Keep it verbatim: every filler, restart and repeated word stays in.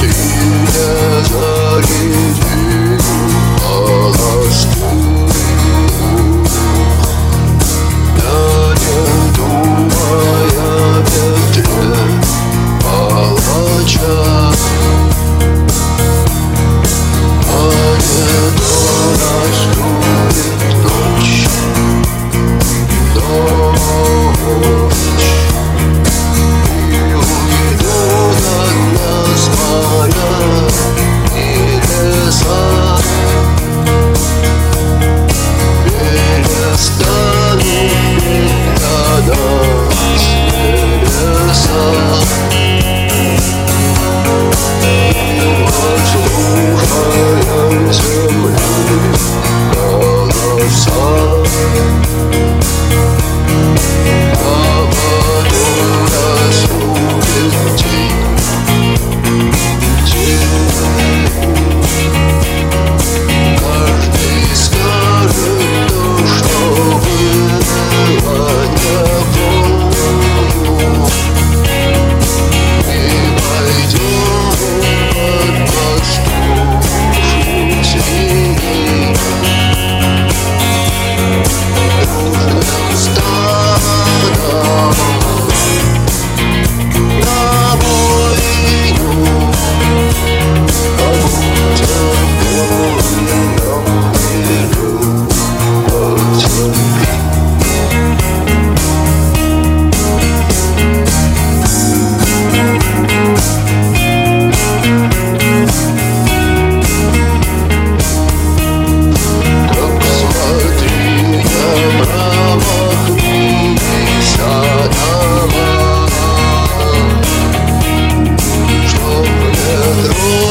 Ты не заряди полоску. Я не думаю о ветре палача, а не то наступит ночь, ночь. И уйдут от нас моря и леса, перестанут для нас небеса. Послушаем земли голоса, а потом наступит день, день. Каждый скажет то, что было не помню, и пойдем под пастушью тень дружным стадом на бойню, а будто больно миру потерпи. Так смотри, направо хмурися дома, чтоб не трогать